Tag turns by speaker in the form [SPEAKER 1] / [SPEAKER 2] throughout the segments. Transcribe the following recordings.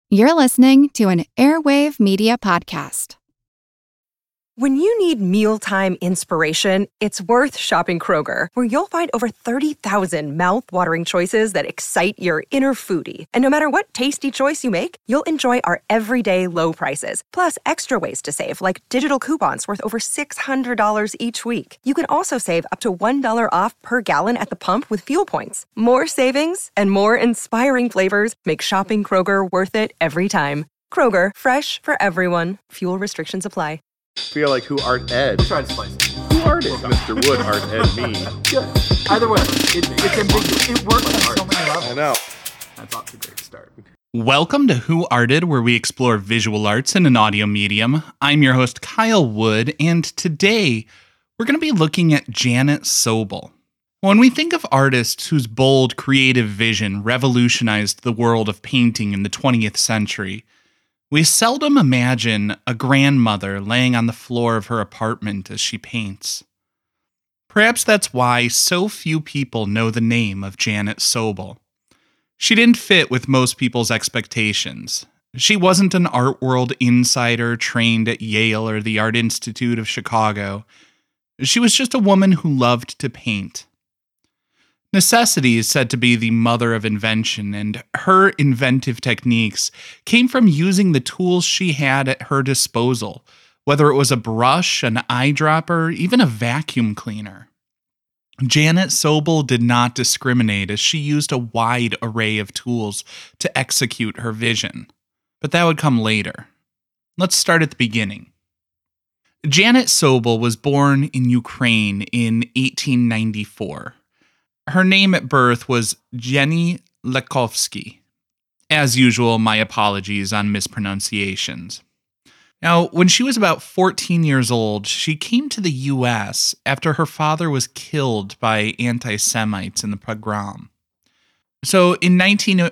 [SPEAKER 1] You're listening to an Airwave Media Podcast.
[SPEAKER 2] When you need mealtime inspiration, it's worth shopping Kroger, where you'll find over 30,000 mouth-watering choices that excite your inner foodie. And no matter what tasty choice you make, you'll enjoy our everyday low prices, plus extra ways to save, like digital coupons worth over $600 each week. You can also save up to $1 off per gallon at the pump with fuel points. More savings and more inspiring flavors make shopping Kroger worth it every time. Kroger, fresh for everyone. Fuel restrictions apply.
[SPEAKER 3] Feel like who art Ed?
[SPEAKER 4] Try to slice it.
[SPEAKER 3] Who art it? Mr. Wood art Ed me.
[SPEAKER 4] Yeah. Either way, it's ambiguous. It works on so many levels.
[SPEAKER 3] I know.
[SPEAKER 4] That's off to a great start.
[SPEAKER 5] Welcome to Who Arted, where we explore visual arts in an audio medium. I'm your host, Kyle Wood, and today we're going to be looking at Janet Sobel. When we think of artists whose bold, creative vision revolutionized the world of painting in the 20th century, we seldom imagine a grandmother laying on the floor of her apartment as she paints. Perhaps that's why so few people know the name of Janet Sobel. She didn't fit with most people's expectations. She wasn't an art world insider trained at Yale or the Art Institute of Chicago. She was just a woman who loved to paint. Necessity is said to be the mother of invention, and her inventive techniques came from using the tools she had at her disposal, whether it was a brush, an eyedropper, even a vacuum cleaner. Janet Sobel did not discriminate, as she used a wide array of tools to execute her vision. But that would come later. Let's start at the beginning. Janet Sobel was born in Ukraine in 1894. Her name at birth was Jenny Lekovsky. As usual, my apologies on mispronunciations. Now, when she was about 14 years old, she came to the U.S. after her father was killed by anti-Semites in the pogrom. So in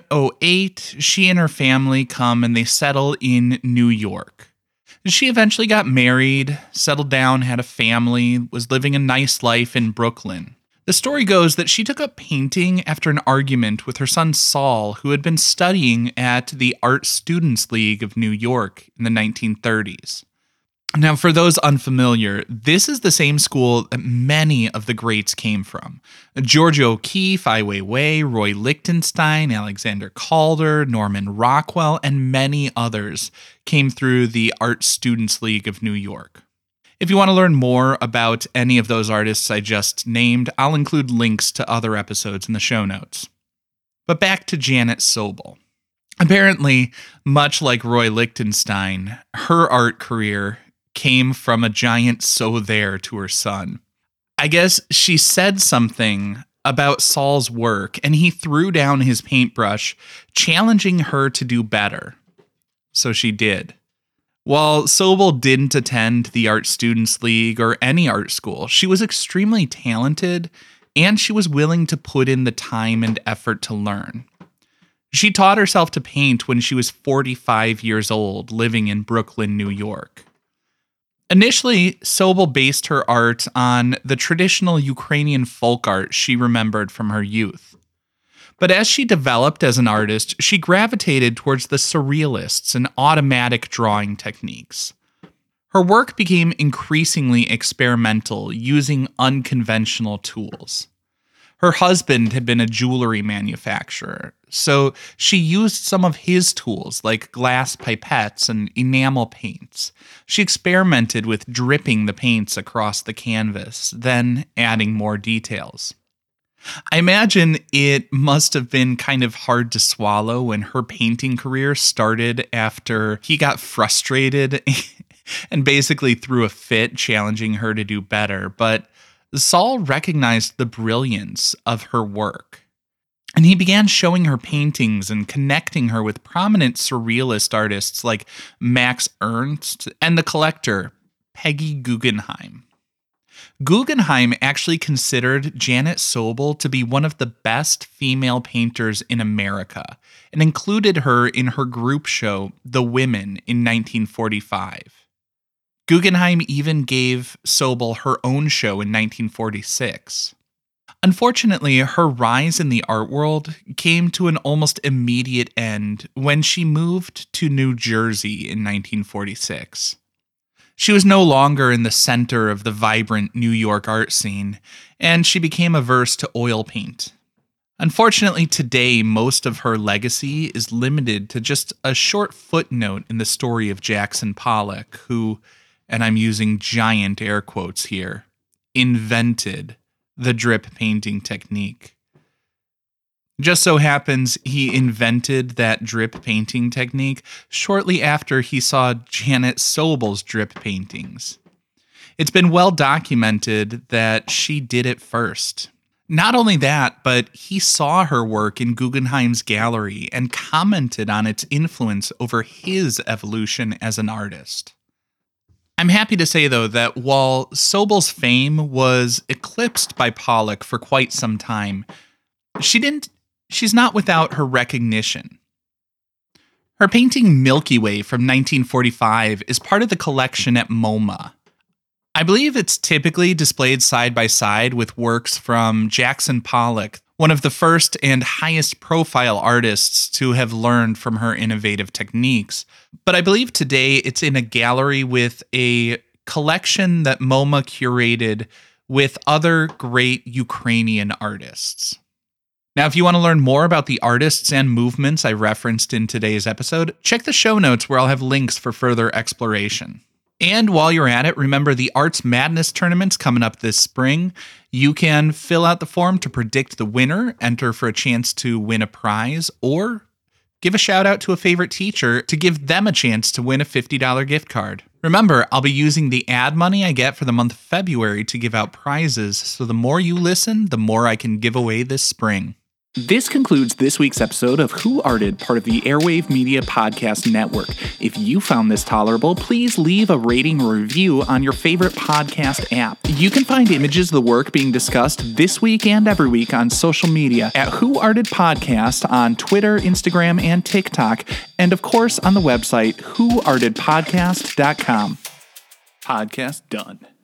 [SPEAKER 5] 1908, she and her family come and they settle in New York. She eventually got married, settled down, had a family, was living a nice life in Brooklyn. The story goes that she took up painting after an argument with her son Saul, who had been studying at the Art Students League of New York in the 1930s. Now, for those unfamiliar, this is the same school that many of the greats came from. Georgia O'Keeffe, Ai Weiwei, Roy Lichtenstein, Alexander Calder, Norman Rockwell, and many others came through the Art Students League of New York. If you want to learn more about any of those artists I just named, I'll include links to other episodes in the show notes. But back to Janet Sobel. Apparently, much like Roy Lichtenstein, her art career came from a giant "so there" to her son. I guess she said something about Saul's work, and he threw down his paintbrush, challenging her to do better. So she did. While Sobel didn't attend the Art Students League or any art school, she was extremely talented, and she was willing to put in the time and effort to learn. She taught herself to paint when she was 45 years old, living in Brooklyn, New York. Initially, Sobel based her art on the traditional Ukrainian folk art she remembered from her youth. But as she developed as an artist, she gravitated towards the surrealists and automatic drawing techniques. Her work became increasingly experimental, using unconventional tools. Her husband had been a jewelry manufacturer, so she used some of his tools like glass pipettes and enamel paints. She experimented with dripping the paints across the canvas, then adding more details. I imagine it must have been kind of hard to swallow when her painting career started after he got frustrated and basically threw a fit, challenging her to do better. But Saul recognized the brilliance of her work, and he began showing her paintings and connecting her with prominent surrealist artists like Max Ernst and the collector Peggy Guggenheim. Guggenheim actually considered Janet Sobel to be one of the best female painters in America and included her in her group show, The Women, in 1945. Guggenheim even gave Sobel her own show in 1946. Unfortunately, her rise in the art world came to an almost immediate end when she moved to New Jersey in 1946. She was no longer in the center of the vibrant New York art scene, and she became averse to oil paint. Unfortunately, today, most of her legacy is limited to just a short footnote in the story of Jackson Pollock, who, and I'm using giant air quotes here, invented the drip painting technique. Just so happens he invented that drip painting technique shortly after he saw Janet Sobel's drip paintings. It's been well documented that she did it first. Not only that, but he saw her work in Guggenheim's gallery and commented on its influence over his evolution as an artist. I'm happy to say, though, that while Sobel's fame was eclipsed by Pollock for quite some time, she's not without her recognition. Her painting Milky Way from 1945 is part of the collection at MoMA. I believe it's typically displayed side by side with works from Jackson Pollock, one of the first and highest profile artists to have learned from her innovative techniques. But I believe today it's in a gallery with a collection that MoMA curated with other great Ukrainian artists. Now, if you want to learn more about the artists and movements I referenced in today's episode, check the show notes where I'll have links for further exploration. And while you're at it, remember the Arts Madness tournament's coming up this spring. You can fill out the form to predict the winner, enter for a chance to win a prize, or give a shout out to a favorite teacher to give them a chance to win a $50 gift card. Remember, I'll be using the ad money I get for the month of February to give out prizes, so the more you listen, the more I can give away this spring.
[SPEAKER 6] This concludes this week's episode of Who Arted, part of the Airwave Media Podcast Network. If you found this tolerable, please leave a rating or review on your favorite podcast app. You can find images of the work being discussed this week and every week on social media at Who Arted Podcast on Twitter, Instagram, and TikTok, and of course on the website whoartedpodcast.com. Podcast done.